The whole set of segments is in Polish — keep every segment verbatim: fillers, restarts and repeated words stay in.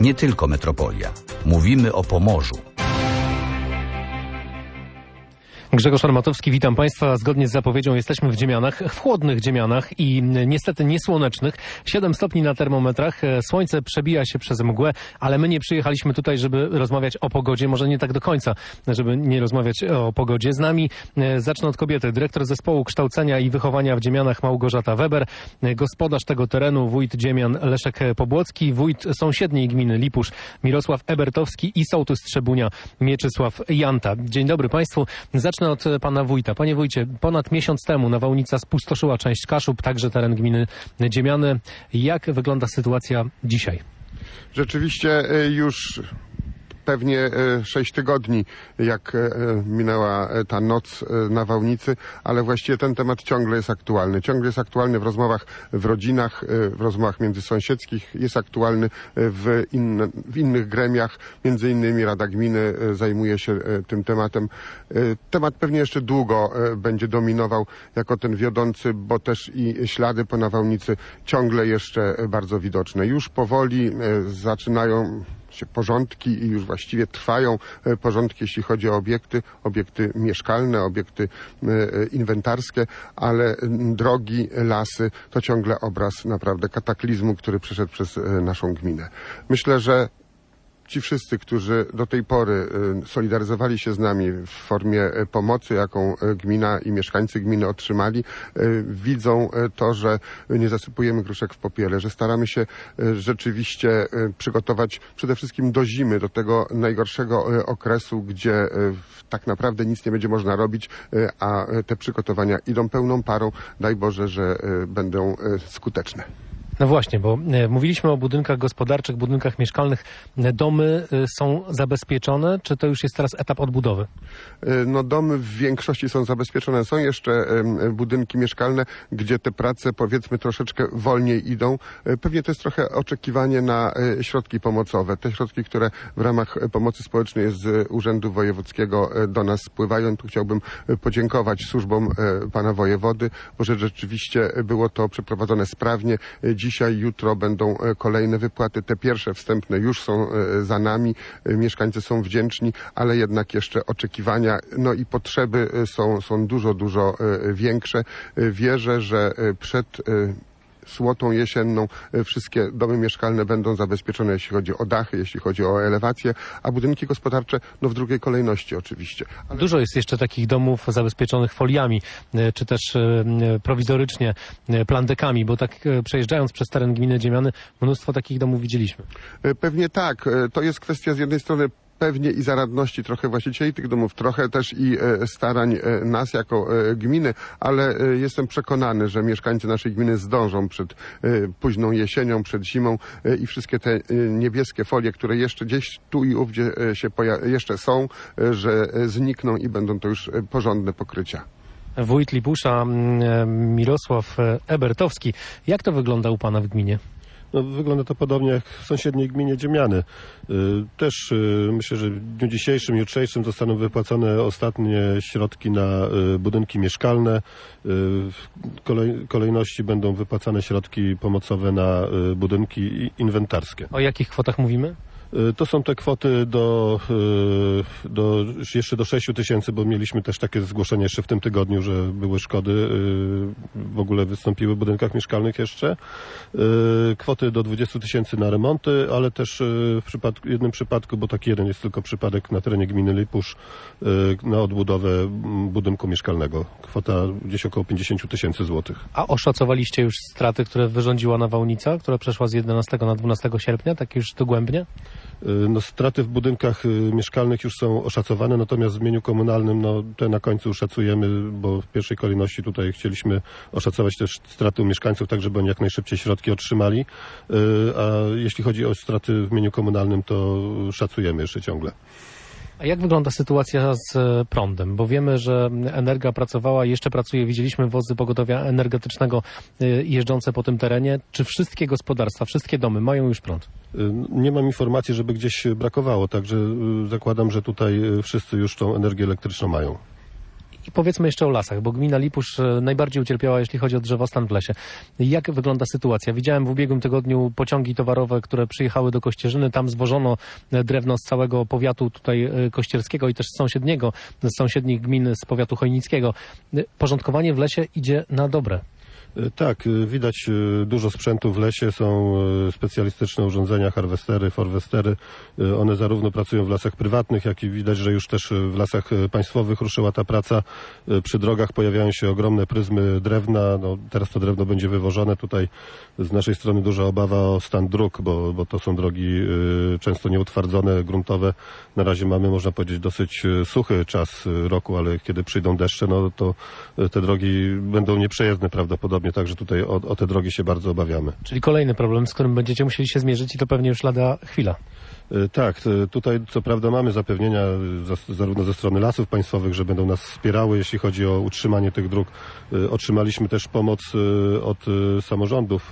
Nie tylko metropolia. Mówimy o Pomorzu. Grzegorz Armatowski, witam Państwa. Zgodnie z zapowiedzią jesteśmy w Dziemianach, w chłodnych Dziemianach i niestety niesłonecznych. siedem stopni na termometrach, słońce przebija się przez mgłę, ale my nie przyjechaliśmy tutaj, żeby rozmawiać o pogodzie, może nie tak do końca, żeby nie rozmawiać o pogodzie. Z nami, zacznę od kobiety, dyrektor Zespołu Kształcenia i Wychowania w Dziemianach Małgorzata Weber, gospodarz tego terenu, wójt Dziemian Leszek Pobłocki, wójt sąsiedniej gminy Lipusz Mirosław Ebertowski i sołtys Trzebunia Mieczysław Janta. Dzień dobry Państwu. Zacznę od pana wójta. Panie wójcie, ponad miesiąc temu nawałnica spustoszyła część Kaszub, także teren gminy Dziemiany. Jak wygląda sytuacja dzisiaj? Rzeczywiście już pewnie sześć tygodni, jak minęła ta noc nawałnicy, ale właściwie ten temat ciągle jest aktualny. Ciągle jest aktualny w rozmowach w rodzinach, w rozmowach międzysąsiedzkich, jest aktualny w, inne, w innych gremiach, między innymi Rada Gminy zajmuje się tym tematem. Temat pewnie jeszcze długo będzie dominował jako ten wiodący, bo też i ślady po nawałnicy ciągle jeszcze bardzo widoczne. Już powoli zaczynają się porządki i już właściwie trwają porządki, jeśli chodzi o obiekty, obiekty mieszkalne, obiekty inwentarskie, ale drogi, lasy to ciągle obraz naprawdę kataklizmu, który przeszedł przez naszą gminę. Myślę, że ci wszyscy, którzy do tej pory solidaryzowali się z nami w formie pomocy, jaką gmina i mieszkańcy gminy otrzymali, widzą to, że nie zasypujemy gruszek w popiele, że staramy się rzeczywiście przygotować przede wszystkim do zimy, do tego najgorszego okresu, gdzie tak naprawdę nic nie będzie można robić, a te przygotowania idą pełną parą. Daj Boże, że będą skuteczne. No właśnie, bo mówiliśmy o budynkach gospodarczych, budynkach mieszkalnych. Domy są zabezpieczone, czy to już jest teraz etap odbudowy? No domy w większości są zabezpieczone. Są jeszcze budynki mieszkalne, gdzie te prace powiedzmy troszeczkę wolniej idą. Pewnie to jest trochę oczekiwanie na środki pomocowe. Te środki, które w ramach pomocy społecznej z Urzędu Wojewódzkiego do nas spływają. Tu chciałbym podziękować służbom pana wojewody, bo że rzeczywiście było to przeprowadzone sprawnie. Dzisiaj, jutro będą kolejne wypłaty. Te pierwsze wstępne już są za nami. Mieszkańcy są wdzięczni, ale jednak jeszcze oczekiwania, no i potrzeby są, są dużo, dużo większe. Wierzę, że przed słotą jesienną wszystkie domy mieszkalne będą zabezpieczone, jeśli chodzi o dachy, jeśli chodzi o elewację, a budynki gospodarcze no w drugiej kolejności oczywiście. Ale... Dużo jest jeszcze takich domów zabezpieczonych foliami, czy też prowizorycznie plandekami, bo tak przejeżdżając przez teren gminy Dziemiany mnóstwo takich domów widzieliśmy. Pewnie tak. To jest kwestia z jednej strony pewnie i zaradności trochę właścicieli tych domów, trochę też i starań nas jako gminy, ale jestem przekonany, że mieszkańcy naszej gminy zdążą przed późną jesienią, przed zimą i wszystkie te niebieskie folie, które jeszcze gdzieś tu i ówdzie się jeszcze są, że znikną i będą to już porządne pokrycia. Wójt Lipusza Mirosław Ebertowski. Jak to wygląda u pana w gminie? No, wygląda to podobnie jak w sąsiedniej gminie Dziemiany. Też myślę, że w dniu dzisiejszym, jutrzejszym zostaną wypłacone ostatnie środki na budynki mieszkalne. W kolej, kolejności będą wypłacane środki pomocowe na budynki inwentarskie. O jakich kwotach mówimy? To są te kwoty do, do, jeszcze do sześciu tysięcy, bo mieliśmy też takie zgłoszenie jeszcze w tym tygodniu, że były szkody, w ogóle wystąpiły w budynkach mieszkalnych jeszcze. Kwoty do dwudziestu tysięcy na remonty, ale też w przypadku, jednym przypadku, bo taki jeden jest tylko przypadek na terenie gminy Lipusz, na odbudowę budynku mieszkalnego. Kwota gdzieś około pięćdziesiąt tysięcy złotych. A oszacowaliście już straty, które wyrządziła nawałnica, która przeszła z jedenastego na dwunastego sierpnia, tak już dogłębnie? No, straty w budynkach mieszkalnych już są oszacowane, natomiast w mieniu komunalnym no, te na końcu szacujemy, bo w pierwszej kolejności tutaj chcieliśmy oszacować też straty u mieszkańców, tak żeby oni jak najszybciej środki otrzymali, a jeśli chodzi o straty w mieniu komunalnym, to szacujemy jeszcze ciągle. A jak wygląda sytuacja z prądem? Bo wiemy, że Energa pracowała, jeszcze pracuje, widzieliśmy wozy pogotowia energetycznego jeżdżące po tym terenie. Czy wszystkie gospodarstwa, wszystkie domy mają już prąd? Nie mam informacji, żeby gdzieś brakowało, także zakładam, że tutaj wszyscy już tą energię elektryczną mają. I powiedzmy jeszcze o lasach, bo gmina Lipusz najbardziej ucierpiała, jeśli chodzi o drzewostan w lesie. Jak wygląda sytuacja? Widziałem w ubiegłym tygodniu pociągi towarowe, które przyjechały do Kościerzyny. Tam zwożono drewno z całego powiatu tutaj kościerskiego i też z sąsiedniego, z sąsiednich gmin z powiatu chojnickiego. Porządkowanie w lesie idzie na dobre. Tak, widać dużo sprzętu w lesie, są specjalistyczne urządzenia, harwestery, forwestery. One zarówno pracują w lasach prywatnych, jak i widać, że już też w lasach państwowych ruszyła ta praca. Przy drogach pojawiają się ogromne pryzmy drewna. No, teraz to drewno będzie wywożone. Tutaj z naszej strony duża obawa o stan dróg, bo, bo to są drogi często nieutwardzone, gruntowe. Na razie mamy, można powiedzieć, dosyć suchy czas roku, ale kiedy przyjdą deszcze, no to te drogi będą nieprzejezdne prawdopodobnie. Także tutaj o, o te drogi się bardzo obawiamy. Czyli kolejny problem, z którym będziecie musieli się zmierzyć i to pewnie już lada chwila. Tak, tutaj co prawda mamy zapewnienia zarówno ze strony Lasów Państwowych, że będą nas wspierały, jeśli chodzi o utrzymanie tych dróg. Otrzymaliśmy też pomoc od samorządów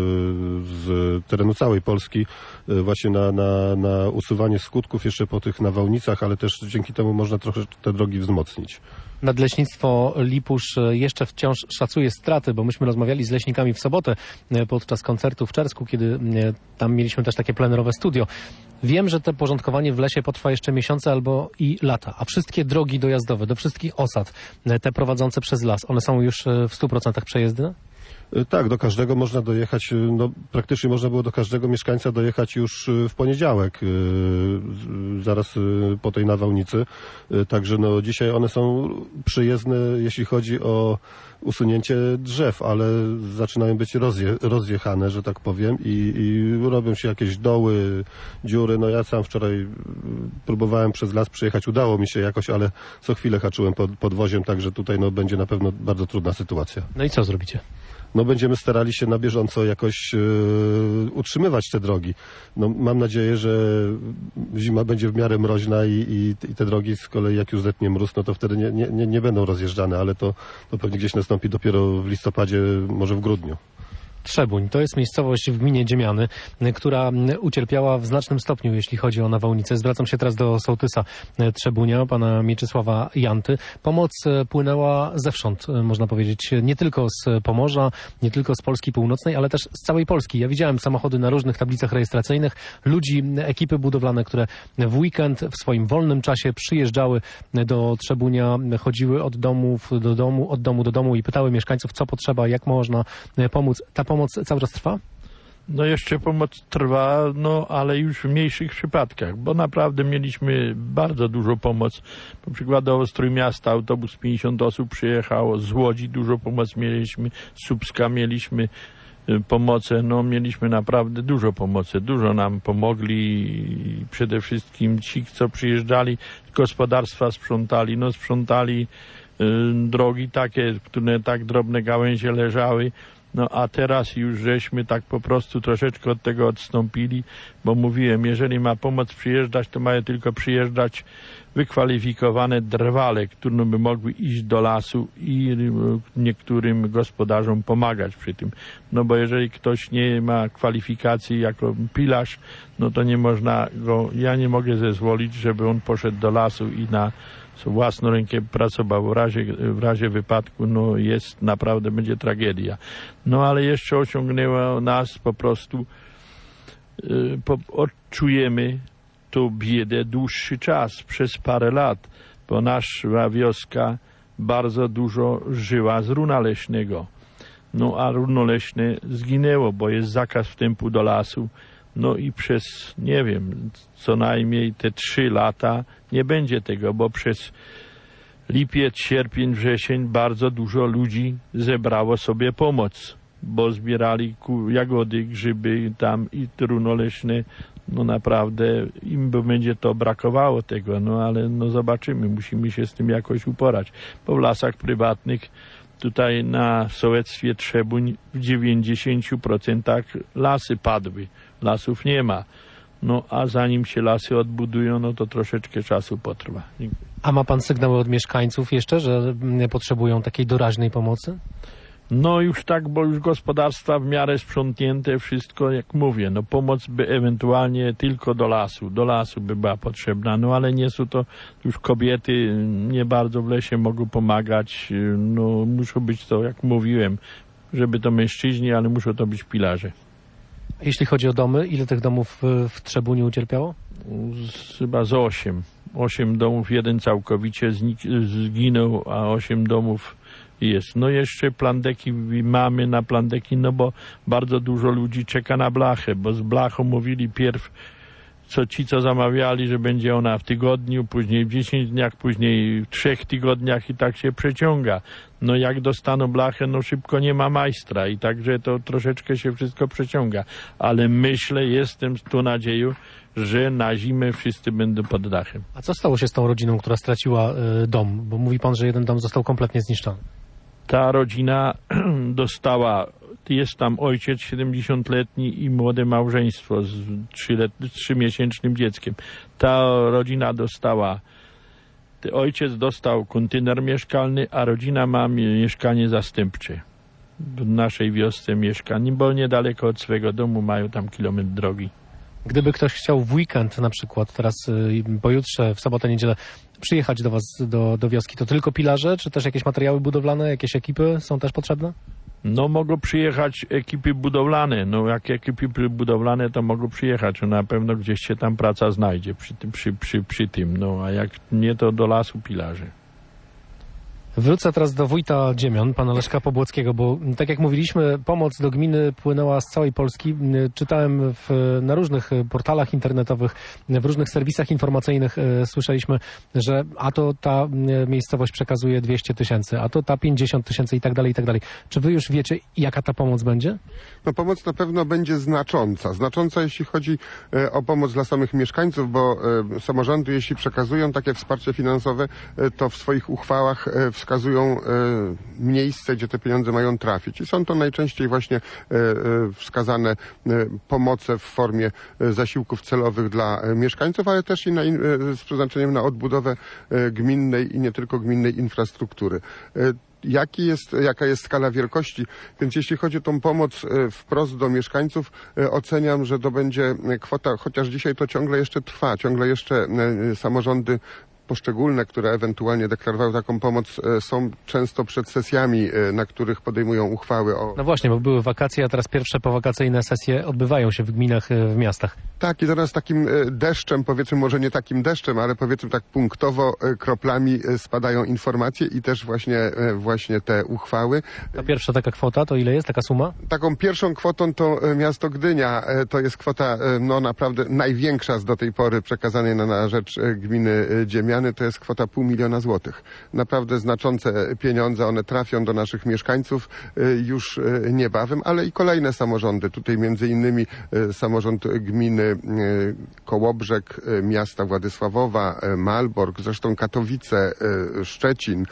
z terenu całej Polski właśnie na, na, na usuwanie skutków jeszcze po tych nawałnicach, ale też dzięki temu można trochę te drogi wzmocnić. Nadleśnictwo Lipusz jeszcze wciąż szacuje straty, bo myśmy rozmawiali z leśnikami w sobotę podczas koncertu w Czersku, kiedy tam mieliśmy też takie plenerowe studio. Wiem, że to porządkowanie w lesie potrwa jeszcze miesiące albo i lata, a wszystkie drogi dojazdowe do wszystkich osad, te prowadzące przez las, one są już w stu procentach przejezdne? Tak, do każdego można dojechać, no praktycznie można było do każdego mieszkańca dojechać już w poniedziałek, zaraz po tej nawałnicy. Także no dzisiaj one są przyjezdne, jeśli chodzi o usunięcie drzew, ale zaczynają być rozje, rozjechane, że tak powiem, i, i robią się jakieś doły, dziury. No ja sam wczoraj próbowałem przez las przejechać, udało mi się jakoś, ale co chwilę haczyłem pod podwoziem, także tutaj no będzie na pewno bardzo trudna sytuacja. No i co zrobicie? No będziemy starali się na bieżąco jakoś yy, utrzymywać te drogi. No mam nadzieję, że zima będzie w miarę mroźna i, i, i te drogi z kolei jak już zetnie mróz, no to wtedy nie, nie, nie będą rozjeżdżane, ale to, to pewnie gdzieś nastąpi dopiero w listopadzie, może w grudniu. Trzebuń to jest miejscowość w gminie Dziemiany, która ucierpiała w znacznym stopniu, jeśli chodzi o nawałnicę. Zwracam się teraz do sołtysa Trzebunia, pana Mieczysława Janty. Pomoc płynęła zewsząd, można powiedzieć, nie tylko z Pomorza, nie tylko z Polski Północnej, ale też z całej Polski. Ja widziałem samochody na różnych tablicach rejestracyjnych, ludzi, ekipy budowlane, które w weekend, w swoim wolnym czasie przyjeżdżały do Trzebunia, chodziły od domów do domu, od domu do domu i pytały mieszkańców, co potrzeba, jak można pomóc. Ta pomoc cały czas trwa? No jeszcze pomoc trwa, no ale już w mniejszych przypadkach, bo naprawdę mieliśmy bardzo dużo pomoc. Po przykładowo z Trójmiasta autobus pięćdziesiąt osób przyjechało, z Łodzi dużo pomoc mieliśmy, z Słupska mieliśmy pomoce, no mieliśmy naprawdę dużo pomocy, dużo nam pomogli, przede wszystkim ci, co przyjeżdżali, gospodarstwa sprzątali, no sprzątali y, drogi takie, które tak drobne gałęzie leżały. No a teraz już żeśmy tak po prostu troszeczkę od tego odstąpili, bo mówiłem, jeżeli ma pomoc przyjeżdżać, to mają tylko przyjeżdżać wykwalifikowane drwale, które by mogły iść do lasu i niektórym gospodarzom pomagać przy tym. No bo jeżeli ktoś nie ma kwalifikacji jako pilarz, no to nie można go, ja nie mogę zezwolić, żeby on poszedł do lasu i na własną rękę pracował. W razie, w razie wypadku no jest naprawdę, będzie tragedia. No ale jeszcze osiągnęło nas po prostu, yy, po, odczujemy tą biedę dłuższy czas, przez parę lat, bo nasza wioska bardzo dużo żyła z runa leśnego. No a runo leśne zginęło, bo jest zakaz wstępu do lasu. No i przez, nie wiem, co najmniej te trzy lata nie będzie tego, bo przez lipiec, sierpień, wrzesień bardzo dużo ludzi zebrało sobie pomoc, bo zbierali jagody, grzyby tam i runo leśne. No naprawdę im będzie to brakowało tego, no ale no zobaczymy, musimy się z tym jakoś uporać, bo w lasach prywatnych tutaj na sołectwie Trzebuń w dziewięćdziesięciu procentach lasy padły, lasów nie ma. No a zanim się lasy odbudują, no to troszeczkę czasu potrwa. Dziękuję. A ma pan sygnały od mieszkańców jeszcze, że potrzebują takiej doraźnej pomocy? No już tak, bo już gospodarstwa w miarę sprzątnięte, wszystko, jak mówię, no pomoc by ewentualnie tylko do lasu, do lasu by była potrzebna, no ale nie są to już kobiety, nie bardzo w lesie mogą pomagać, no muszą być to, jak mówiłem, żeby to mężczyźni, ale muszą to być pilarze. Jeśli chodzi o domy, ile tych domów w Trzebuniu ucierpiało? Z, chyba z osiem. Osiem domów, jeden całkowicie zginął, a osiem domów jest. No jeszcze plandeki mamy na plandeki, no bo bardzo dużo ludzi czeka na blachę, bo z blachą mówili pierw, co ci, co zamawiali, że będzie ona w tygodniu, później w dziesięciu dniach, później w trzech tygodniach i tak się przeciąga. No jak dostaną blachę, no szybko nie ma majstra i także to troszeczkę się wszystko przeciąga. Ale myślę, jestem tu nadzieją, że na zimę wszyscy będą pod dachem. A co stało się z tą rodziną, która straciła y, dom? Bo mówi pan, że jeden dom został kompletnie zniszczony. Ta rodzina dostała, jest tam ojciec siedemdziesięcioletni i młode małżeństwo z trzymiesięcznym dzieckiem. Ta rodzina dostała, ojciec dostał kontener mieszkalny, a rodzina ma mieszkanie zastępcze. W naszej wiosce mieszka, bo niedaleko od swego domu, mają tam kilometr drogi. Gdyby ktoś chciał w weekend na przykład, teraz pojutrze, w sobotę, niedzielę, przyjechać do was, do, do wioski, to tylko pilarze, czy też jakieś materiały budowlane, jakieś ekipy są też potrzebne? No mogą przyjechać ekipy budowlane, no jak ekipy budowlane to mogą przyjechać, no na pewno gdzieś się tam praca znajdzie przy tym, przy, przy, przy tym, no a jak nie to do lasu pilarze. Wrócę teraz do wójta Dziemian, pana Leszka Pobłockiego, bo tak jak mówiliśmy, pomoc do gminy płynęła z całej Polski. Czytałem w, na różnych portalach internetowych, w różnych serwisach informacyjnych słyszeliśmy, że a to ta miejscowość przekazuje dwieście tysięcy, a to ta pięćdziesiąt tysięcy i tak dalej, i tak dalej. Czy wy już wiecie, jaka ta pomoc będzie? No pomoc na pewno będzie znacząca. Znacząca, jeśli chodzi o pomoc dla samych mieszkańców, bo samorządy, jeśli przekazują takie wsparcie finansowe, to w swoich uchwałach wskazują miejsce, gdzie te pieniądze mają trafić. I są to najczęściej właśnie wskazane pomoce w formie zasiłków celowych dla mieszkańców, ale też i na, z przeznaczeniem na odbudowę gminnej i nie tylko gminnej infrastruktury. Jaki jest, jaka jest skala wielkości, więc jeśli chodzi o tą pomoc wprost do mieszkańców, oceniam, że to będzie kwota, chociaż dzisiaj to ciągle jeszcze trwa, ciągle jeszcze samorządy poszczególne, które ewentualnie deklarowały taką pomoc, są często przed sesjami, na których podejmują uchwały o... No właśnie, bo były wakacje, a teraz pierwsze powakacyjne sesje odbywają się w gminach, w miastach. Tak, i teraz takim deszczem, powiedzmy może nie takim deszczem, ale powiedzmy tak punktowo kroplami spadają informacje i też właśnie, właśnie te uchwały. A pierwsza taka kwota to ile jest, taka suma? Taką pierwszą kwotą to miasto Gdynia. To jest kwota no naprawdę największa z do tej pory przekazanej na, na rzecz gminy Dziemiany. To jest kwota pół miliona złotych. Naprawdę znaczące pieniądze, one trafią do naszych mieszkańców już niebawem, ale i kolejne samorządy. Tutaj między innymi samorząd gminy Kołobrzeg, miasta Władysławowa, Malbork, zresztą Katowice, Szczecin.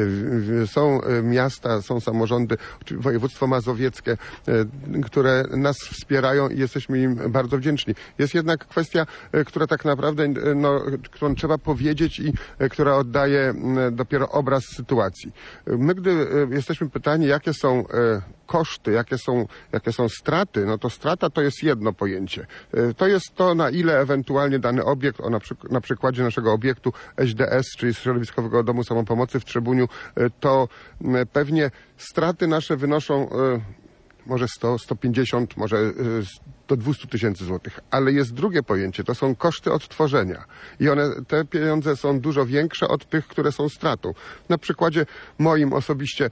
Są miasta, są samorządy, województwo mazowieckie, które nas wspierają i jesteśmy im bardzo wdzięczni. Jest jednak kwestia, która tak naprawdę, no, którą trzeba powiedzieć i która oddaje dopiero obraz sytuacji. My, gdy jesteśmy pytani, jakie są koszty, jakie są, jakie są straty, no to strata to jest jedno pojęcie. To jest to, na ile ewentualnie dany obiekt, o na, przyk- na przykładzie naszego obiektu S D S, czyli Środowiskowego Domu Samopomocy w Trzebuniu, to pewnie straty nasze wynoszą może sto, sto pięćdziesiąt, może do dwieście tysięcy złotych. Ale jest drugie pojęcie, to są koszty odtworzenia. I one, te pieniądze są dużo większe od tych, które są stratą. Na przykładzie moim osobiście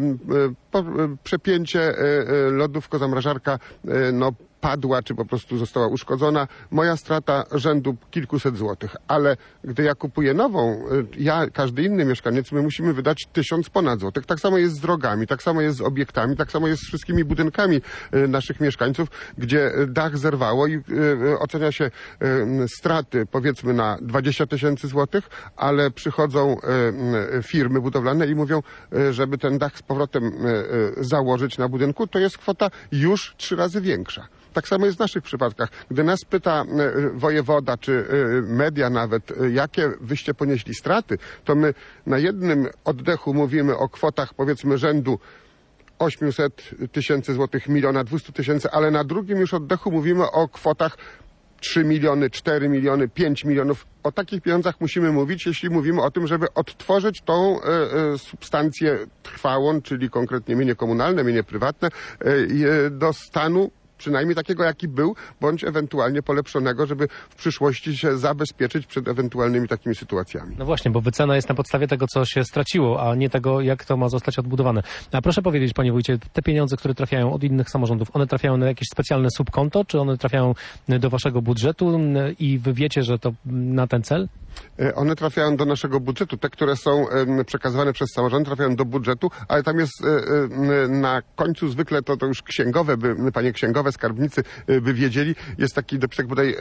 po, przepięcie lodówko-zamrażarka, no padła, czy po prostu została uszkodzona, moja strata rzędu kilkuset złotych. Ale gdy ja kupuję nową, ja, każdy inny mieszkaniec, my musimy wydać tysiąc ponad złotych. Tak samo jest z drogami, tak samo jest z obiektami, tak samo jest z wszystkimi budynkami naszych mieszkańców, gdzie dach zerwało i ocenia się straty powiedzmy na dwadzieścia tysięcy złotych, ale przychodzą firmy budowlane i mówią, żeby ten dach z powrotem założyć na budynku, to jest kwota już trzy razy większa. Tak samo jest w naszych przypadkach. Gdy nas pyta wojewoda, czy media nawet, jakie wyście ponieśli straty, to my na jednym oddechu mówimy o kwotach powiedzmy rzędu osiemset tysięcy złotych, miliona dwieście tysięcy, ale na drugim już oddechu mówimy o kwotach trzy miliony, cztery miliony, pięć milionów. O takich pieniądzach musimy mówić, jeśli mówimy o tym, żeby odtworzyć tą e, e, substancję trwałą, czyli konkretnie mienie komunalne, mienie prywatne, e, do stanu przynajmniej takiego, jaki był, bądź ewentualnie polepszonego, żeby w przyszłości się zabezpieczyć przed ewentualnymi takimi sytuacjami. No właśnie, bo wycena jest na podstawie tego, co się straciło, a nie tego, jak to ma zostać odbudowane. A proszę powiedzieć, panie wójcie, te pieniądze, które trafiają od innych samorządów, one trafiają na jakieś specjalne subkonto, czy one trafiają do waszego budżetu i wy wiecie, że to na ten cel? One trafiają do naszego budżetu. Te, które są przekazywane przez samorząd, trafiają do budżetu, ale tam jest na końcu zwykle, to, to już księgowe, by, panie księgowe, skarbnicy by wiedzieli, jest taki dopisek bodaj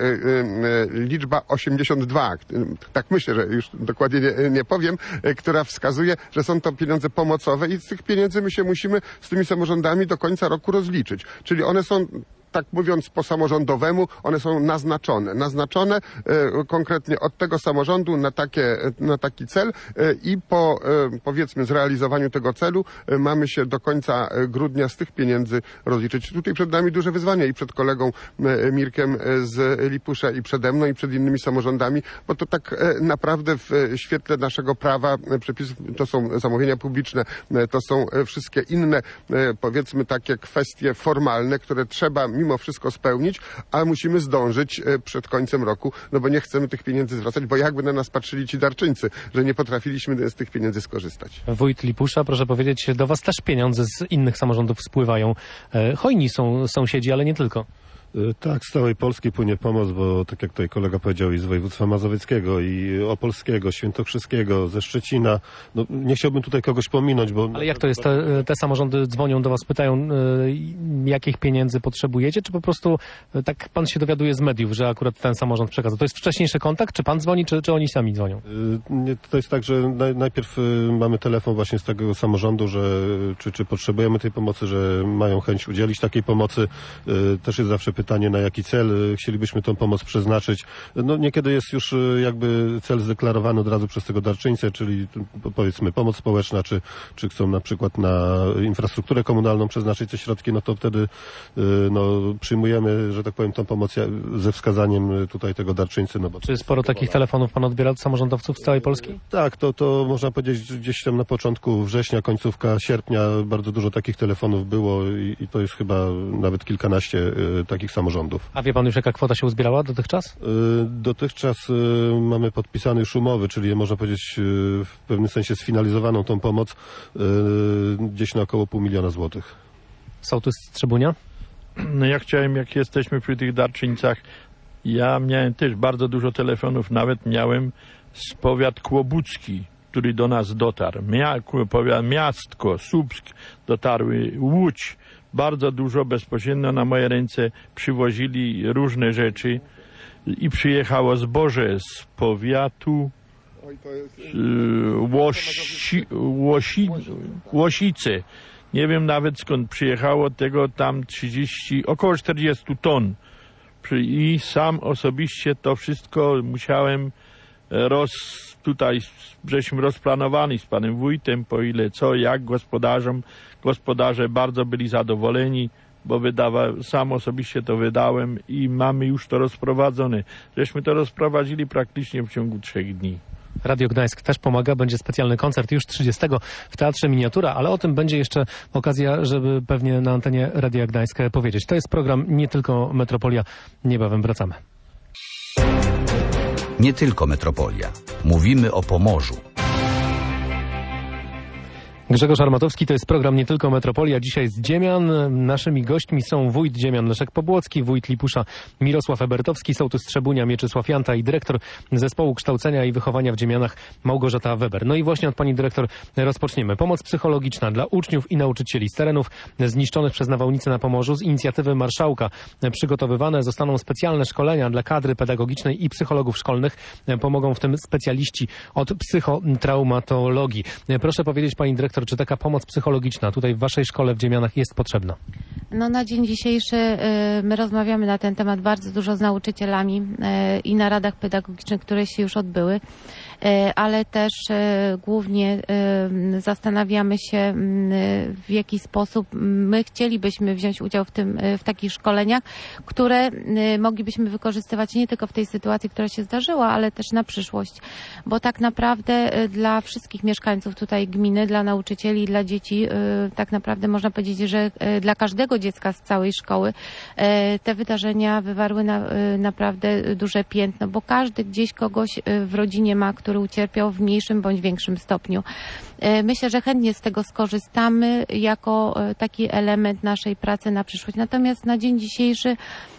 liczba osiemdziesiąt dwa. Tak myślę, że już dokładnie nie, nie powiem, która wskazuje, że są to pieniądze pomocowe i z tych pieniędzy my się musimy z tymi samorządami do końca roku rozliczyć. Czyli one są, tak mówiąc po samorządowemu, one są naznaczone. Naznaczone e, konkretnie od tego samorządu na, takie, na taki cel e, i po e, powiedzmy zrealizowaniu tego celu e, mamy się do końca grudnia z tych pieniędzy rozliczyć. Tutaj przed nami duże wyzwania i przed kolegą e, Mirkiem z Lipusza i przede mną i przed innymi samorządami, bo to tak e, naprawdę w świetle naszego prawa e, przepisów to są zamówienia publiczne, e, to są e, wszystkie inne e, powiedzmy takie kwestie formalne, które trzeba mimo wszystko spełnić, a musimy zdążyć przed końcem roku, no bo nie chcemy tych pieniędzy zwracać, bo jakby na nas patrzyli ci darczyńcy, że nie potrafiliśmy z tych pieniędzy skorzystać. Wójt Lipusza, proszę powiedzieć, do was też pieniądze z innych samorządów spływają. Hojni są sąsiedzi, ale nie tylko. Tak, z całej Polski płynie pomoc, bo tak jak tutaj kolega powiedział, i z województwa mazowieckiego, i opolskiego, świętokrzyskiego, ze Szczecina. No, nie chciałbym tutaj kogoś pominąć, bo... Ale jak to jest? Te, te samorządy dzwonią do was, pytają, y, jakich pieniędzy potrzebujecie, czy po prostu y, tak pan się dowiaduje z mediów, że akurat ten samorząd przekazał? To jest wcześniejszy kontakt? Czy pan dzwoni, czy, czy oni sami dzwonią? Nie, to jest tak, że naj, najpierw mamy telefon właśnie z tego samorządu, że czy, czy potrzebujemy tej pomocy, że mają chęć udzielić takiej pomocy. Też jest zawsze pytanie, na jaki cel chcielibyśmy tą pomoc przeznaczyć. No niekiedy jest już jakby cel zdeklarowany od razu przez tego darczyńcę, czyli powiedzmy pomoc społeczna, czy, czy chcą na przykład na infrastrukturę komunalną przeznaczyć te środki, no to wtedy no, przyjmujemy, że tak powiem, tą pomoc ze wskazaniem tutaj tego darczyńcy. No bo czy sporo takich telefonów pan odbiera od samorządowców z całej Polski? Tak, to, to można powiedzieć gdzieś tam na początku września, końcówka sierpnia bardzo dużo takich telefonów było i, i to jest chyba nawet kilkanaście y, takich samorządów. A wie pan już, jaka kwota się uzbierała dotychczas? Y, dotychczas y, mamy podpisany już umowy, czyli można powiedzieć y, w pewnym sensie sfinalizowaną tą pomoc y, gdzieś na około pół miliona złotych. Sołtys Trzebunia? No ja chciałem, jak jesteśmy przy tych darczyńcach, ja miałem też bardzo dużo telefonów, nawet miałem z powiat kłobucki, który do nas dotarł. Mia, powiat Miastko, Słupsk dotarły, Łódź. Bardzo dużo bezpośrednio na moje ręce przywozili różne rzeczy i przyjechało zboże z powiatu Łosi, Łosi, Łosice. Nie wiem nawet skąd przyjechało tego tam trzydzieści, około czterdzieści ton. I sam osobiście to wszystko musiałem roz, tutaj, żeśmy rozplanowali z panem wójtem, po ile co, jak gospodarzom. Gospodarze bardzo byli zadowoleni, bo wydawa, sam osobiście to wydałem i mamy już to rozprowadzone. Żeśmy to rozprowadzili praktycznie w ciągu trzech dni. Radio Gdańsk też pomaga, będzie specjalny koncert już trzydziestego w Teatrze Miniatura, ale o tym będzie jeszcze okazja, żeby pewnie na antenie Radia Gdańsk powiedzieć. To jest program Nie Tylko Metropolia. Niebawem wracamy. Nie tylko Metropolia. Mówimy o Pomorzu. Grzegorz Armatowski, to jest program Nie Tylko Metropolia. Dzisiaj z Dziemian. Naszymi gośćmi są wójt Dziemian Leszek Pobłocki, wójt Lipusza Mirosław Ebertowski, sołtys Trzebunia Mieczysław Janta i dyrektor Zespołu Kształcenia i Wychowania w Dziemianach Małgorzata Weber. No i właśnie od pani dyrektor rozpoczniemy. Pomoc psychologiczna dla uczniów i nauczycieli z terenów zniszczonych przez nawałnicę na Pomorzu. Z inicjatywy marszałka przygotowywane zostaną specjalne szkolenia dla kadry pedagogicznej i psychologów szkolnych. Pomogą w tym specjaliści od psychotraumatologii. Proszę powiedzieć, pani dyrektor, dyrektor, czy taka pomoc psychologiczna tutaj w waszej szkole w Dziemianach jest potrzebna? No na dzień dzisiejszy y, my rozmawiamy na ten temat bardzo dużo z nauczycielami y, i na radach pedagogicznych, które się już odbyły, y, ale też y, głównie y, zastanawiamy się y, w jaki sposób my chcielibyśmy wziąć udział w tym, y, w takich szkoleniach, które y, moglibyśmy wykorzystywać nie tylko w tej sytuacji, która się zdarzyła, ale też na przyszłość, bo tak naprawdę y, dla wszystkich mieszkańców tutaj gminy, dla nauczycieli, dla dzieci, y, tak naprawdę można powiedzieć, że y, dla każdego dziecka z całej szkoły te wydarzenia wywarły na, naprawdę duże piętno, bo każdy gdzieś kogoś w rodzinie ma, który ucierpiał w mniejszym bądź większym stopniu. Myślę, że chętnie z tego skorzystamy jako taki element naszej pracy na przyszłość. Natomiast na dzień dzisiejszy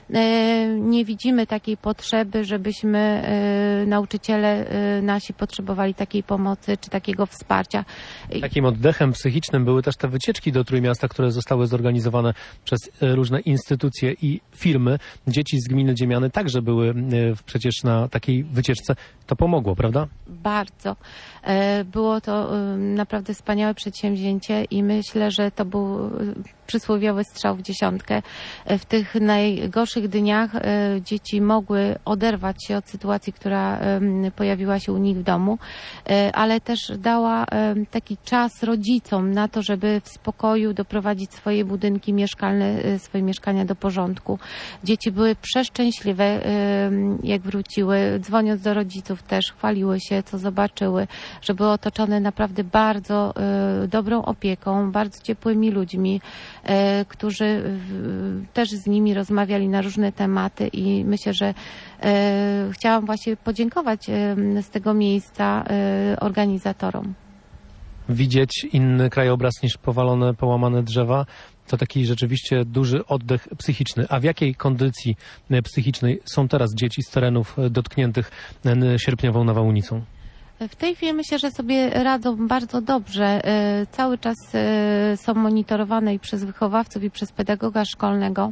nie widzimy takiej potrzeby, żebyśmy nauczyciele nasi potrzebowali takiej pomocy czy takiego wsparcia. Takim oddechem psychicznym były też te wycieczki do Trójmiasta, które zostały zorganizowane przez różne instytucje i firmy. Dzieci z gminy Dziemiany także były przecież na takiej wycieczce. To pomogło, prawda? Bardzo. Było to naprawdę wspaniałe przedsięwzięcie i myślę, że to był przysłowiowy strzał w dziesiątkę. W tych najgorszych dniach dzieci mogły oderwać się od sytuacji, która pojawiła się u nich w domu, ale też dała taki czas rodzicom na to, żeby w spokoju doprowadzić swoje budynki mieszkalne, swoje mieszkania do porządku. Dzieci były przeszczęśliwe, jak wróciły, dzwoniąc do rodziców też chwaliły się, co zobaczyły, że były otoczone naprawdę bardzo dobrą opieką, bardzo ciepłymi ludźmi, którzy też z nimi rozmawiali na różne tematy i myślę, że chciałam właśnie podziękować z tego miejsca organizatorom. Widzieć inny krajobraz niż powalone, połamane drzewa to taki rzeczywiście duży oddech psychiczny. A w jakiej kondycji psychicznej są teraz dzieci z terenów dotkniętych sierpniową nawałnicą? W tej chwili myślę, że sobie radzą bardzo dobrze. Cały czas są monitorowane i przez wychowawców, i przez pedagoga szkolnego.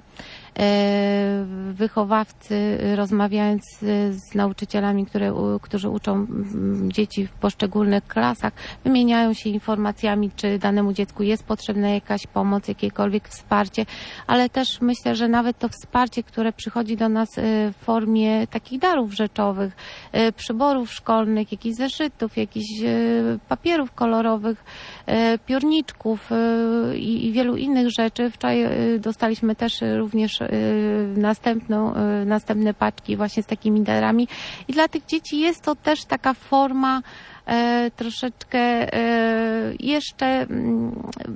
Wychowawcy, rozmawiając z nauczycielami, które, którzy uczą dzieci w poszczególnych klasach, wymieniają się informacjami, czy danemu dziecku jest potrzebna jakaś pomoc, jakiekolwiek wsparcie, ale też myślę, że nawet to wsparcie, które przychodzi do nas w formie takich darów rzeczowych, przyborów szkolnych, jakichś zeszytów, jakichś papierów kolorowych, piórniczków i wielu innych rzeczy. Wczoraj dostaliśmy też również następną, następne paczki właśnie z takimi darami i dla tych dzieci jest to też taka forma e, troszeczkę e, jeszcze m,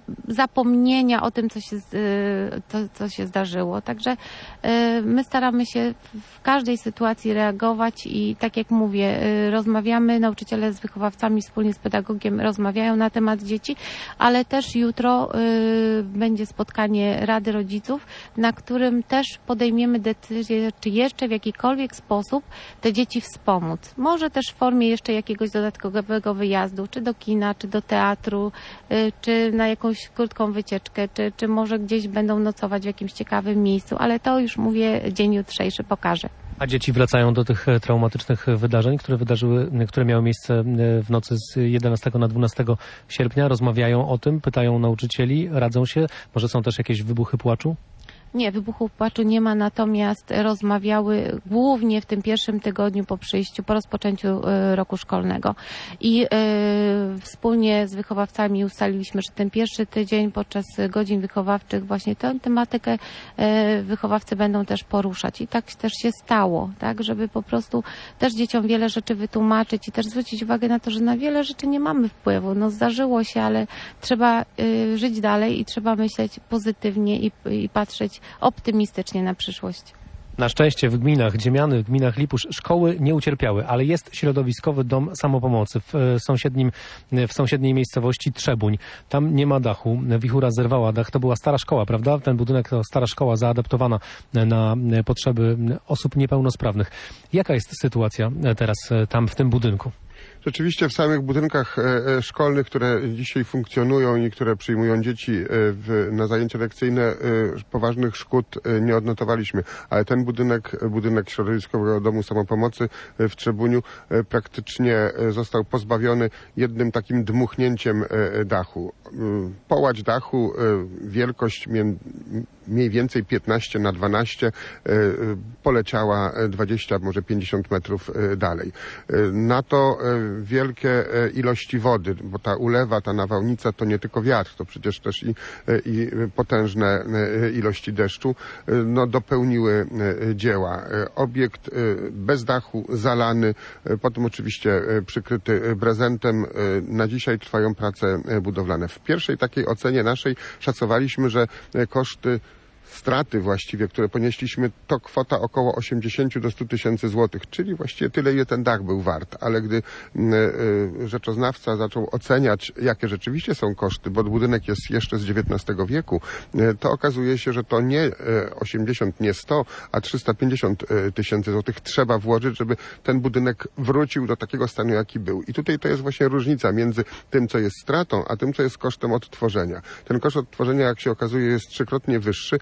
zapomnienia o tym, co się, e, to, co się zdarzyło. Także e, my staramy się w każdej sytuacji reagować i tak jak mówię, e, rozmawiamy, nauczyciele z wychowawcami wspólnie z pedagogiem rozmawiają na temat dzieci, ale też jutro e, będzie spotkanie Rady Rodziców, na którym też podejmiemy decyzję, czy jeszcze w jakikolwiek sposób te dzieci wspomóc. Może też w formie jeszcze jakiegoś dodatkowego wyjazdu, czy do kina, czy do teatru, czy na jakąś krótką wycieczkę, czy, czy może gdzieś będą nocować w jakimś ciekawym miejscu, ale to już mówię, dzień jutrzejszy pokaże. A dzieci wracają do tych traumatycznych wydarzeń, które wydarzyły, które miały miejsce w nocy z jedenastego na dwunastego sierpnia, rozmawiają o tym, pytają nauczycieli, radzą się, może są też jakieś wybuchy płaczu? Nie, wybuchów płaczu nie ma, natomiast rozmawiały głównie w tym pierwszym tygodniu po przyjściu, po rozpoczęciu y, roku szkolnego. I y, wspólnie z wychowawcami ustaliliśmy, że ten pierwszy tydzień podczas godzin wychowawczych właśnie tę tematykę y, wychowawcy będą też poruszać. I tak też się stało, tak, żeby po prostu też dzieciom wiele rzeczy wytłumaczyć i też zwrócić uwagę na to, że na wiele rzeczy nie mamy wpływu. No zdarzyło się, ale trzeba y, żyć dalej i trzeba myśleć pozytywnie i, i patrzeć optymistycznie na przyszłość. Na szczęście w gminach Dziemiany, w gminach Lipusz szkoły nie ucierpiały, ale jest środowiskowy dom samopomocy w sąsiednim, w sąsiedniej miejscowości Trzebuń. Tam nie ma dachu. Wichura zerwała dach. To była stara szkoła, prawda? Ten budynek to stara szkoła zaadaptowana na potrzeby osób niepełnosprawnych. Jaka jest sytuacja teraz tam w tym budynku? Rzeczywiście w samych budynkach e, szkolnych, które dzisiaj funkcjonują i które przyjmują dzieci e, w, na zajęcia lekcyjne, e, poważnych szkód e, nie odnotowaliśmy. Ale ten budynek, budynek Środowiskowego Domu Samopomocy e, w Trzebuniu e, praktycznie e, został pozbawiony jednym takim dmuchnięciem e, dachu. E, połać dachu, e, wielkość mię, mniej więcej piętnaście na dwanaście e, poleciała dwadzieścia, może pięćdziesiąt metrów e, dalej. E, na to e, wielkie ilości wody, bo ta ulewa, ta nawałnica to nie tylko wiatr, to przecież też i, i potężne ilości deszczu no, dopełniły dzieła. Obiekt bez dachu, zalany, potem oczywiście przykryty brezentem. Na dzisiaj trwają prace budowlane. W pierwszej takiej ocenie naszej szacowaliśmy, że koszty straty właściwie, które ponieśliśmy, to kwota około osiemdziesiąt do stu tysięcy złotych, czyli właściwie tyle, ile ten dach był wart. Ale gdy y, rzeczoznawca zaczął oceniać, jakie rzeczywiście są koszty, bo budynek jest jeszcze z dziewiętnastego wieku, y, to okazuje się, że to nie y, osiemdziesiąt, nie sto, a trzysta pięćdziesiąt tysięcy złotych trzeba włożyć, żeby ten budynek wrócił do takiego stanu, jaki był. I tutaj to jest właśnie różnica między tym, co jest stratą, a tym, co jest kosztem odtworzenia. Ten koszt odtworzenia, jak się okazuje, jest trzykrotnie wyższy.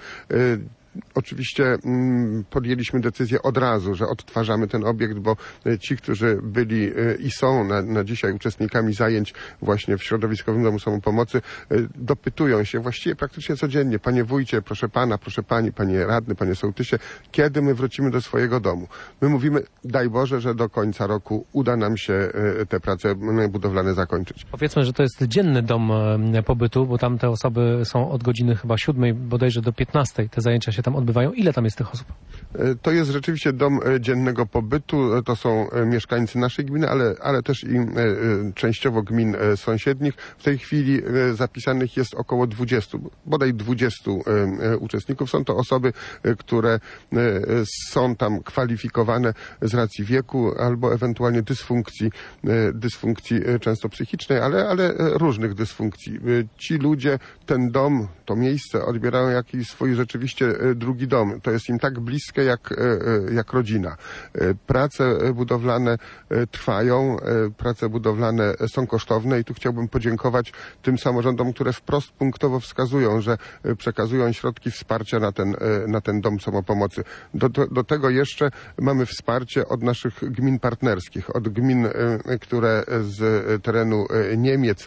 Oczywiście podjęliśmy decyzję od razu, że odtwarzamy ten obiekt, bo ci, którzy byli i są na, na dzisiaj uczestnikami zajęć właśnie w Środowiskowym Domu Samopomocy, dopytują się właściwie praktycznie codziennie: panie wójcie, proszę pana, proszę pani, panie radny, panie sołtysie, kiedy my wrócimy do swojego domu? My mówimy, daj Boże, że do końca roku uda nam się te prace budowlane zakończyć. Powiedzmy, że to jest dzienny dom pobytu, bo tam te osoby są od godziny chyba siódmej bodajże do piętnastej. Te zajęcia się tam odbywają. Ile tam jest tych osób? To jest rzeczywiście dom dziennego pobytu. To są mieszkańcy naszej gminy, ale, ale też i częściowo gmin sąsiednich. W tej chwili zapisanych jest około dwudziestu, bodaj dwudziestu uczestników. Są to osoby, które są tam kwalifikowane z racji wieku albo ewentualnie dysfunkcji, dysfunkcji często psychicznej, ale, ale różnych dysfunkcji. Ci ludzie, ten dom, to miejsce odbierają jakiś swój rzeczywiście drugi dom. To jest im tak bliskie jak, jak rodzina. Prace budowlane trwają, prace budowlane są kosztowne i tu chciałbym podziękować tym samorządom, które wprost punktowo wskazują, że przekazują środki wsparcia na ten, na ten dom samopomocy. Do, do, do tego jeszcze mamy wsparcie od naszych gmin partnerskich, od gmin, które z terenu Niemiec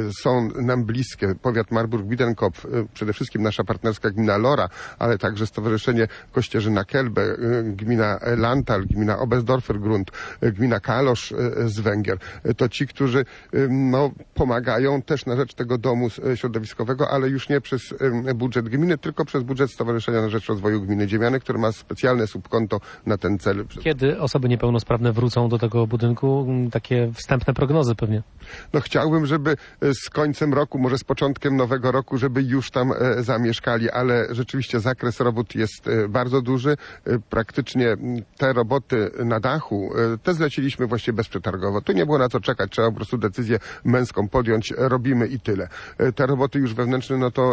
są nam bliskie. Powiat Marburg-Biedenkopf, przede wszystkim nasza partnerska gmina Lora, ale także Stowarzyszenie Kościerzyna-Kelbe, gmina Lantal, gmina Oberstdorfer-Grund, gmina Kalosz z Węgier. To ci, którzy no, pomagają też na rzecz tego domu środowiskowego, ale już nie przez budżet gminy, tylko przez budżet Stowarzyszenia na rzecz Rozwoju Gminy Dziemiany, które ma specjalne subkonto na ten cel. Kiedy osoby niepełnosprawne wrócą do tego budynku? Takie wstępne prognozy pewnie. No chciałbym, żeby z końcem roku, może z początkiem nowego roku, żeby już tam zamieszkali, ale rzeczywiście zakres robót jest bardzo duży. Praktycznie te roboty na dachu, te zleciliśmy właściwie bezprzetargowo. Tu nie było na co czekać, trzeba po prostu decyzję męską podjąć, robimy i tyle. Te roboty już wewnętrzne, no to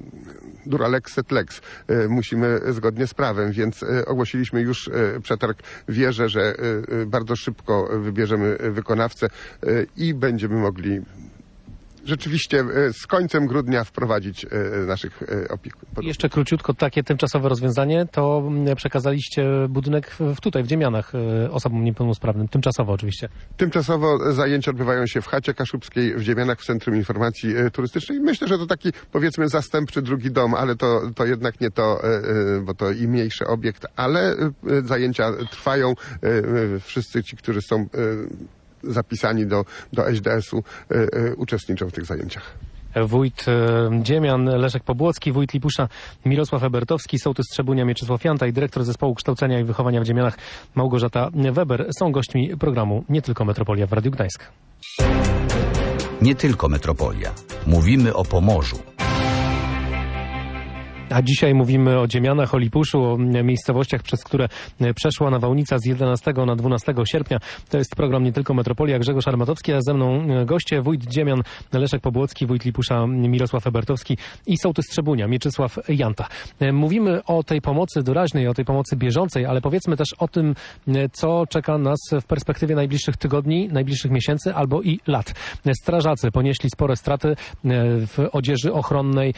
dura lex et lex. Musimy zgodnie z prawem, więc ogłosiliśmy już przetarg. Wierzę, że bardzo szybko wybierzemy wykonawcę i będziemy mogli rzeczywiście z końcem grudnia wprowadzić naszych opiekunów. Jeszcze króciutko, takie tymczasowe rozwiązanie, to przekazaliście budynek tutaj w Dziemianach osobom niepełnosprawnym, tymczasowo oczywiście. Tymczasowo zajęcia odbywają się w chacie kaszubskiej w Dziemianach w Centrum Informacji Turystycznej. Myślę, że to taki, powiedzmy, zastępczy drugi dom, ale to, to jednak nie to, bo to i mniejszy obiekt, ale zajęcia trwają. Wszyscy ci, którzy są zapisani do, do S D S-u, y, y, uczestniczą w tych zajęciach. Wójt Dziemian Leszek Pobłocki, wójt Lipusza Mirosław Ebertowski, sołtys Trzebunia Mieczysław Janta i dyrektor Zespołu Kształcenia i Wychowania w Dziemianach Małgorzata Weber są gośćmi programu Nie tylko Metropolia w Radiu Gdańsk. Nie tylko Metropolia. Mówimy o Pomorzu. A dzisiaj mówimy o Dziemianach, o Lipuszu, o miejscowościach, przez które przeszła nawałnica z jedenastego na dwunastego sierpnia. To jest program Nie Tylko Metropolia. Grzegorz Armatowski, a ze mną goście wójt Dziemian Leszek Pobłocki, wójt Lipusza Mirosław Ebertowski i sołtys Trzebunia Mieczysław Janta. Mówimy o tej pomocy doraźnej, o tej pomocy bieżącej, ale powiedzmy też o tym, co czeka nas w perspektywie najbliższych tygodni, najbliższych miesięcy albo i lat. Strażacy ponieśli spore straty w odzieży ochronnej,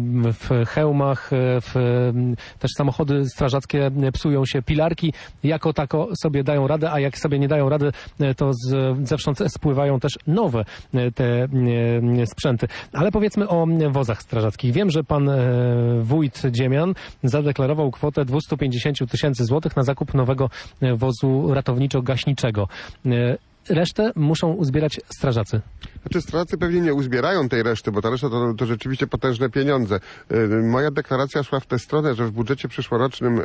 w hełmach, w, też samochody strażackie psują się, pilarki jako tako sobie dają radę, a jak sobie nie dają rady, to z, zewsząd spływają też nowe te sprzęty. Ale powiedzmy o wozach strażackich. Wiem, że pan wójt Dziemian zadeklarował kwotę dwieście pięćdziesiąt tysięcy złotych na zakup nowego wozu ratowniczo-gaśniczego. Resztę muszą uzbierać strażacy. Znaczy strażacy pewnie nie uzbierają tej reszty, bo ta reszta to, to rzeczywiście potężne pieniądze. Moja deklaracja szła w tę stronę, że w budżecie przyszłorocznym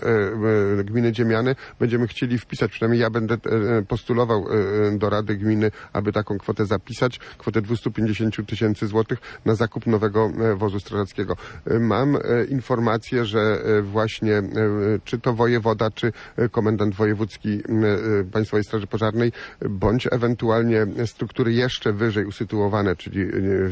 gminy Dziemiany będziemy chcieli wpisać, przynajmniej ja będę postulował do Rady Gminy, aby taką kwotę zapisać, kwotę dwieście pięćdziesiąt tysięcy złotych na zakup nowego wozu strażackiego. Mam informację, że właśnie czy to wojewoda, czy komendant wojewódzki Państwowej Straży Pożarnej, bądź ewentualnie struktury jeszcze wyżej usytuowane, czyli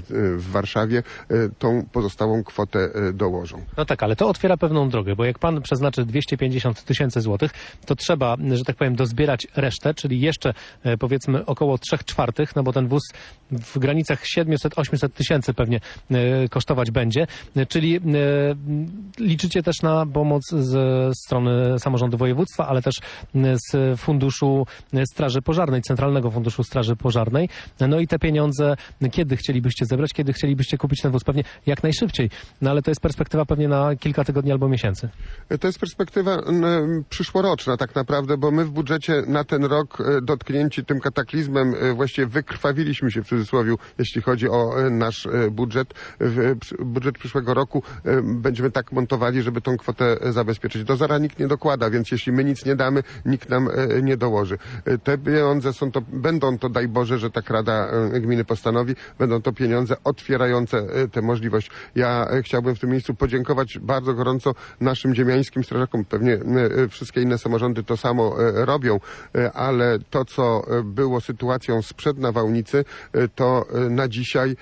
w Warszawie, tą pozostałą kwotę dołożą. No tak, ale to otwiera pewną drogę, bo jak pan przeznaczy dwieście pięćdziesiąt tysięcy złotych, to trzeba, że tak powiem, dozbierać resztę, czyli jeszcze powiedzmy około trzech czwartych, no bo ten wóz w granicach siedemset osiemset tysięcy pewnie kosztować będzie, czyli liczycie też na pomoc ze strony samorządu województwa, ale też z Funduszu Straży Pożarnej, Centralnego Funduszu Straży Pożarnej. No i te pieniądze, kiedy chcielibyście zebrać, kiedy chcielibyście kupić ten wóz? Pewnie jak najszybciej, no ale to jest perspektywa pewnie na kilka tygodni albo miesięcy. To jest perspektywa przyszłoroczna tak naprawdę, bo my w budżecie na ten rok dotknięci tym kataklizmem właściwie wykrwawiliśmy się w cudzysłowie, jeśli chodzi o nasz budżet. Budżet przyszłego roku będziemy tak montowali, żeby tą kwotę zabezpieczyć. Do zera nikt nie dokłada, więc jeśli my nic nie damy, nikt nam nie dołoży. Te pieniądze są to, będą to, daj Boże, że tak Rada Gminy postanowi, będą to pieniądze otwierające tę możliwość. Ja chciałbym w tym miejscu podziękować bardzo gorąco naszym dziemiańskim strażakom. Pewnie wszystkie inne samorządy to samo robią, ale to, co było sytuacją sprzed nawałnicy, to na dzisiaj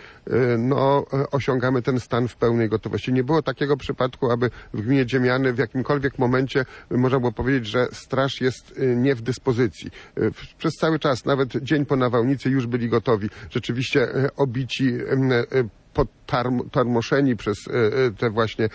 no, osiągamy ten stan w pełnej gotowości. Nie było takiego przypadku, aby w gminie Dziemiany w jakimkolwiek momencie można było powiedzieć, że straż jest nie w dyspozycji. Przez cały czas, nawet dzień po nawałnicy już byli gotowi. Rzeczywiście obici, potarmoszeni przez te właśnie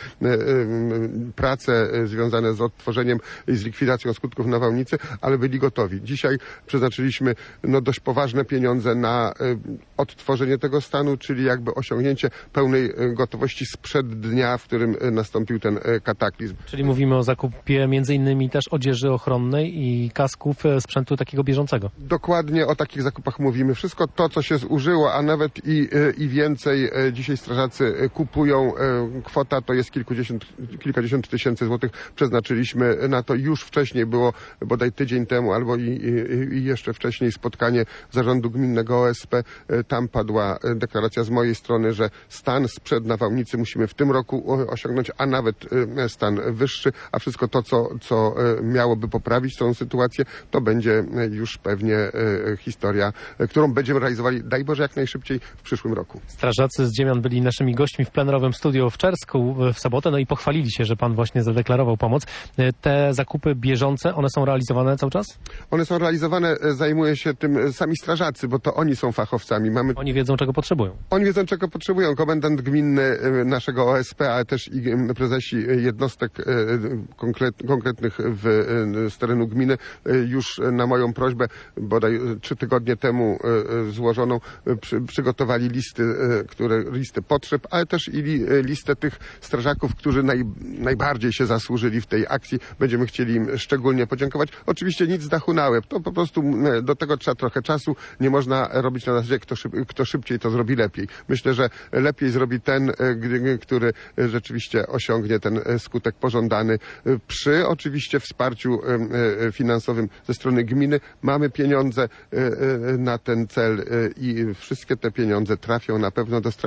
prace związane z odtworzeniem i z likwidacją skutków nawałnicy, ale byli gotowi. Dzisiaj przeznaczyliśmy no, dość poważne pieniądze na odtworzenie tego stanu, czyli jakby osiągnięcie pełnej gotowości sprzed dnia, w którym nastąpił ten kataklizm. Czyli mówimy o zakupie między innymi też odzieży ochronnej i kasków, sprzętu takiego bieżącego. Dokładnie o takich zakupach mówimy. Wszystko to, co się zużyło, a nawet i, i więcej dzisiaj strażacy kupują. Kwota to jest kilkudziesiąt, kilkadziesiąt tysięcy złotych. Przeznaczyliśmy na to. Już wcześniej było, bodaj tydzień temu, albo i, i, i jeszcze wcześniej spotkanie Zarządu Gminnego O S P. Tam padła deklaracja z mojej strony, że stan sprzed nawałnicy musimy w tym roku osiągnąć, a nawet stan wyższy, a wszystko to, co, co miałoby poprawić tą sytuację, to będzie już pewnie historia, którą będziemy realizowali, daj Boże, jak najszybciej w przyszłym roku. Strażacy z Dziemian byli naszymi gośćmi w plenerowym studiu w Czersku w sobotę, no i pochwalili się, że pan właśnie zadeklarował pomoc. Te zakupy bieżące, one są realizowane cały czas? One są realizowane, zajmuje się tym sami strażacy, bo to oni są fachowcami. Mamy... Oni wiedzą, czego potrzebują. Oni wiedzą, czego potrzebują. Komendant gminny naszego O S P, ale też i prezesi jednostek konkretnych w, z terenu gminy już na moją prośbę, bodaj trzy tygodnie temu złożoną, przy, przygotowali listy, które, listy potrzeb, ale też i li, listę tych strażaków, którzy naj, najbardziej się zasłużyli w tej akcji. Będziemy chcieli im szczególnie podziękować. Oczywiście nic z dachu na łeb. To po prostu do tego trzeba trochę czasu. Nie można robić na zasadzie, kto, szyb, kto szybciej to zrobi lepiej. Myślę, że lepiej zrobi ten, który rzeczywiście osiągnie ten skutek pożądany. Przy oczywiście wsparciu finansowym ze strony gminy mamy pieniądze na ten cel i wszystkie te pieniądze trafią na pewno do strażaków,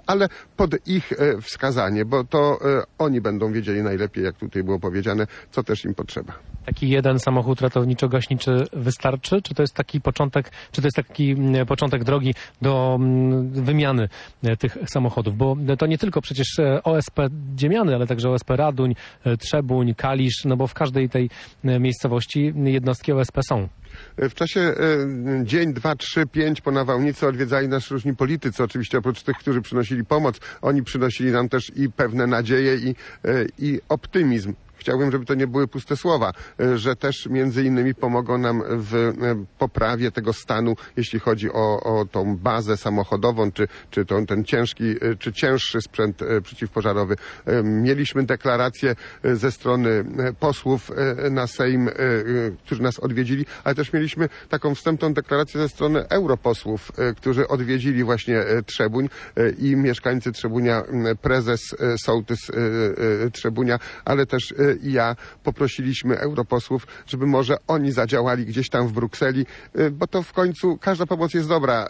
ale pod ich wskazanie, bo to oni będą wiedzieli najlepiej, jak tutaj było powiedziane, co też im potrzeba. Taki jeden samochód ratowniczo-gaśniczy wystarczy? Czy to jest taki początek, czy to jest taki początek drogi do wymiany tych samochodów? Bo to nie tylko przecież O S P Dziemiany, ale także O S P Raduń, Trzebuń, Kalisz, no bo w każdej tej miejscowości jednostki O S P są. W czasie e, dzień, dwa, trzy, pięć po nawałnicy odwiedzali nas różni politycy. Oczywiście oprócz tych, którzy przynosili pomoc, oni przynosili nam też i pewne nadzieje i, e, i optymizm. Chciałbym, żeby to nie były puste słowa, że też między innymi pomogą nam w poprawie tego stanu, jeśli chodzi o, o tą bazę samochodową, czy, czy to, ten ciężki, czy cięższy sprzęt przeciwpożarowy. Mieliśmy deklaracje ze strony posłów na Sejm, którzy nas odwiedzili, ale też mieliśmy taką wstępną deklarację ze strony europosłów, którzy odwiedzili właśnie Trzebuń i mieszkańcy Trzebunia, prezes sołtys Trzebunia, ale też i ja poprosiliśmy europosłów, żeby może oni zadziałali gdzieś tam w Brukseli, bo to w końcu każda pomoc jest dobra.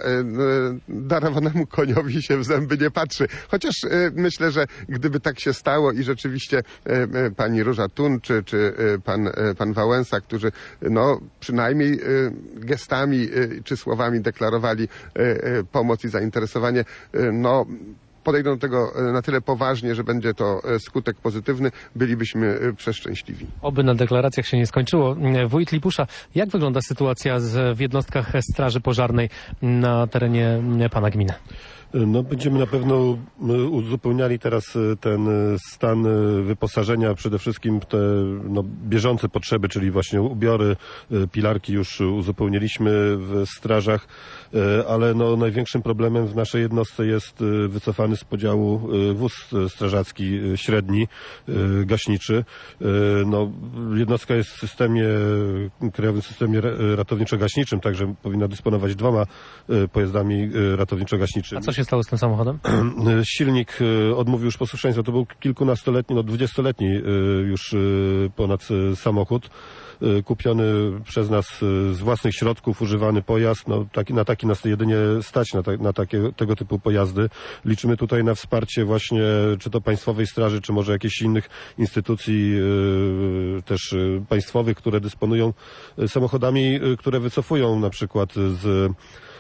Darowanemu koniowi się w zęby nie patrzy. Chociaż myślę, że gdyby tak się stało i rzeczywiście pani Róża Thun czy, czy pan, pan Wałęsa, którzy no przynajmniej gestami czy słowami deklarowali pomoc i zainteresowanie, no podejdą do tego na tyle poważnie, że będzie to skutek pozytywny, bylibyśmy przeszczęśliwi. Oby na deklaracjach się nie skończyło. Wójt Lipusza, jak wygląda sytuacja z, w jednostkach Straży Pożarnej na terenie pana gminy? No, będziemy na pewno uzupełniali teraz ten stan wyposażenia, przede wszystkim te no, bieżące potrzeby, czyli właśnie ubiory, pilarki już uzupełniliśmy w strażach, ale no, największym problemem w naszej jednostce jest wycofany z podziału wóz strażacki średni, gaśniczy. No, jednostka jest w systemie, krajowym systemie ratowniczo-gaśniczym, także powinna dysponować dwoma pojazdami ratowniczo-gaśniczymi. A co się stało z tym samochodem? Silnik odmówił już posłuszeństwa. To był kilkunastoletni, no dwudziestoletni już ponad samochód. Kupiony przez nas z własnych środków, używany pojazd. No, taki, na taki nas jedynie stać, na, ta, na takie, tego typu pojazdy. Liczymy tutaj na wsparcie właśnie, czy to Państwowej Straży, czy może jakichś innych instytucji yy, też yy, państwowych, które dysponują samochodami, yy, które wycofują na przykład z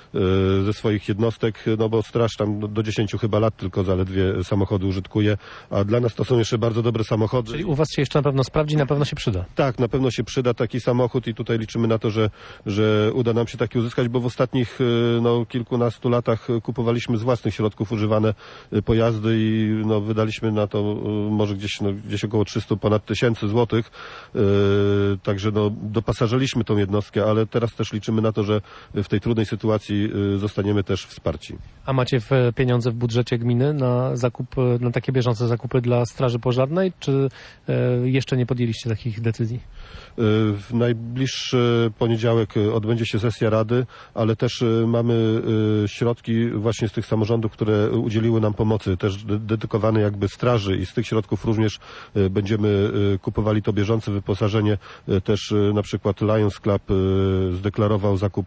ze swoich jednostek, no bo straż tam do dziesięciu chyba lat tylko zaledwie samochody użytkuje, a dla nas to są jeszcze bardzo dobre samochody. Czyli u was się jeszcze na pewno sprawdzi, na pewno się przyda. Tak, na pewno się przyda taki samochód i tutaj liczymy na to, że, że uda nam się taki uzyskać, bo w ostatnich no, kilkunastu latach kupowaliśmy z własnych środków używane pojazdy i no, wydaliśmy na to może gdzieś, no, gdzieś około trzysta ponad tysięcy złotych. Yy, także no, dopasażyliśmy tą jednostkę, ale teraz też liczymy na to, że w tej trudnej sytuacji zostaniemy też wsparci. A macie w pieniądze w budżecie gminy na zakup, na takie bieżące zakupy dla Straży Pożarnej, czy jeszcze nie podjęliście takich decyzji? W najbliższy poniedziałek odbędzie się sesja Rady, ale też mamy środki właśnie z tych samorządów, które udzieliły nam pomocy, też dedykowane jakby straży i z tych środków również będziemy kupowali to bieżące wyposażenie. Też na przykład Lions Club zdeklarował zakup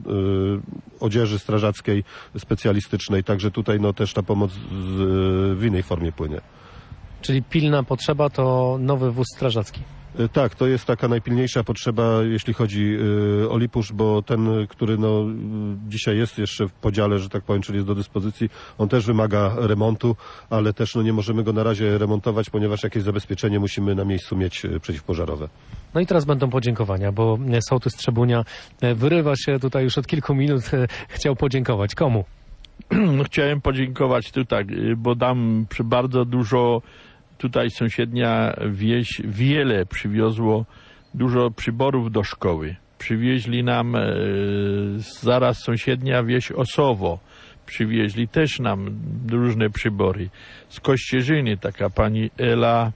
odzieży strażackiej specjalistycznej, także tutaj no też ta pomoc z, w innej formie płynie. Czyli pilna potrzeba to nowy wóz strażacki. Tak, to jest taka najpilniejsza potrzeba, jeśli chodzi o Lipusz, bo ten, który no, dzisiaj jest jeszcze w podziale, że tak powiem, czyli jest do dyspozycji, on też wymaga remontu, ale też no, nie możemy go na razie remontować, ponieważ jakieś zabezpieczenie musimy na miejscu mieć przeciwpożarowe. No i teraz będą podziękowania, bo sołtys Trzebunia wyrywa się tutaj już od kilku minut, chciał podziękować. Komu? No, chciałem podziękować tutaj, bo dam przy bardzo dużo. Tutaj sąsiednia wieś wiele przywiozło, dużo przyborów do szkoły. Przywieźli nam e, zaraz sąsiednia wieś Osowo. Przywieźli też nam różne przybory. Z Kościerzyny taka pani Ela,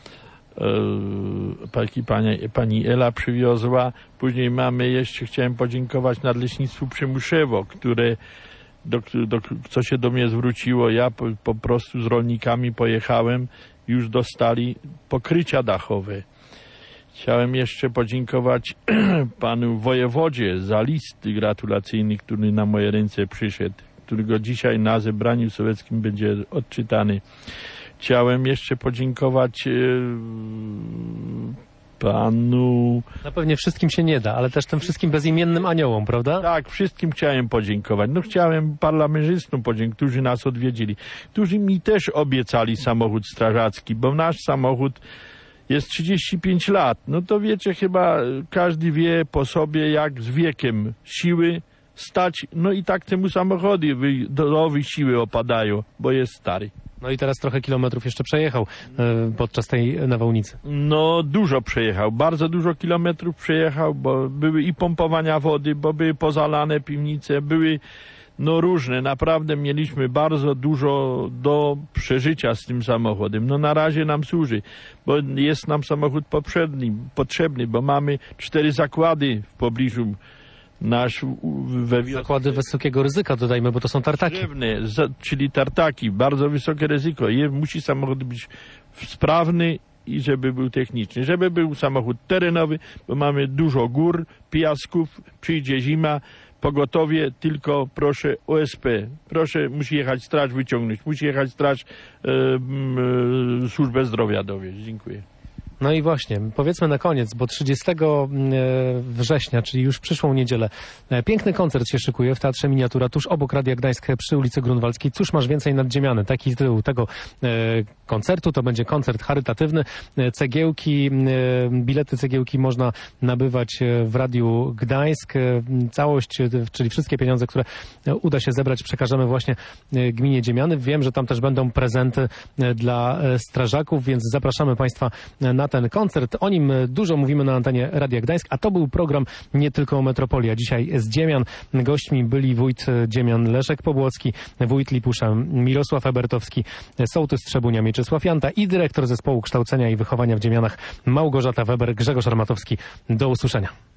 e, taki pani, pani Ela przywiozła. Później mamy jeszcze, chciałem podziękować Nadleśnictwu Przymuszewo, które do, do, co się do mnie zwróciło. Ja po, po prostu z rolnikami pojechałem, już dostali pokrycia dachowe. Chciałem jeszcze podziękować panu wojewodzie za list gratulacyjny, który na moje ręce przyszedł. którego dzisiaj na zebraniu sowieckim będzie odczytany. Chciałem jeszcze podziękować panu... Na pewnie wszystkim się nie da, ale też tym wszystkim bezimiennym aniołom, prawda? Tak, wszystkim chciałem podziękować. No chciałem parlamentarzystom podziękować, którzy nas odwiedzili, którzy mi też obiecali samochód strażacki, bo nasz samochód jest trzydzieści pięć lat. No to wiecie, chyba każdy wie po sobie, jak z wiekiem siły stać, no i tak temu samochodowi dorowi siły opadają, bo jest stary. No i teraz trochę kilometrów jeszcze przejechał e, podczas tej nawałnicy. No dużo przejechał, bardzo dużo kilometrów przejechał, bo były i pompowania wody, bo były pozalane piwnice, były no różne. Naprawdę mieliśmy bardzo dużo do przeżycia z tym samochodem. No na razie nam służy, bo jest nam samochód potrzebny, potrzebny, bo mamy cztery zakłady w pobliżu. Nasz we wiosce. Zakłady wysokiego ryzyka, dodajmy, bo to są tartaki. Drzewne, za, czyli tartaki, bardzo wysokie ryzyko. Je, musi samochód być sprawny i żeby był techniczny. Żeby był samochód terenowy, bo mamy dużo gór, piasków, przyjdzie zima, pogotowie, tylko proszę O S P. Proszę, musi jechać straż wyciągnąć, musi jechać straż e, e, służbę zdrowia dowieść. Dziękuję. No i właśnie, powiedzmy na koniec, bo trzydziestego września, czyli już przyszłą niedzielę, piękny koncert się szykuje w Teatrze Miniatura, tuż obok Radia Gdańsk przy ulicy Grunwaldzkiej. Cóż masz więcej nadziemiany? Taki tytuł tego koncertu, to będzie koncert charytatywny. Cegiełki, bilety cegiełki można nabywać w Radiu Gdańsk. Całość, czyli wszystkie pieniądze, które uda się zebrać, przekażemy właśnie gminie Dziemiany. Wiem, że tam też będą prezenty dla strażaków, więc zapraszamy Państwa na ten koncert. O nim dużo mówimy na antenie Radia Gdańsk, a to był program Nie Tylko Metropolia. Dzisiaj z Dziemian gośćmi byli wójt Dziemian Leszek Pobłocki, wójt Lipusza Mirosław Ebertowski, sołtys Trzebunia Mieczysław Janta i dyrektor Zespołu Kształcenia i Wychowania w Dziemianach Małgorzata Weber. Grzegorz Armatowski. Do usłyszenia.